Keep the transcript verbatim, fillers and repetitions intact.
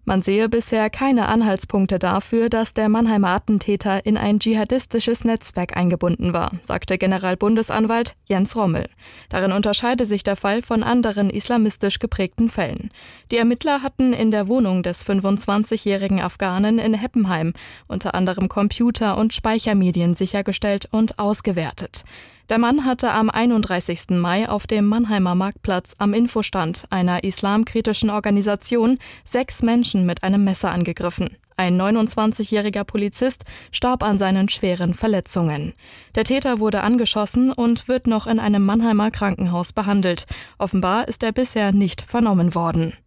Man sehe bisher keine Anhaltspunkte dafür, dass der Mannheimer Attentäter in ein dschihadistisches Netzwerk eingebunden war, sagte Generalbundesanwalt Jens Rommel. Darin unterscheide sich der Fall von anderen islamistisch geprägten Fällen. Die Ermittler hatten in der Wohnung des fünfundzwanzigjährigen Afghanen in Heppenheim unter anderem Computer- und Speichermedien sichergestellt und ausgewertet. Der Mann hatte am einunddreißigsten Mai auf dem Mannheimer Marktplatz am Infostand einer islamkritischen Organisation sechs Menschen mit einem Messer angegriffen. Ein neunundzwanzigjähriger Polizist starb an seinen schweren Verletzungen. Der Täter wurde angeschossen und wird noch in einem Mannheimer Krankenhaus behandelt. Offenbar ist er bisher nicht vernommen worden.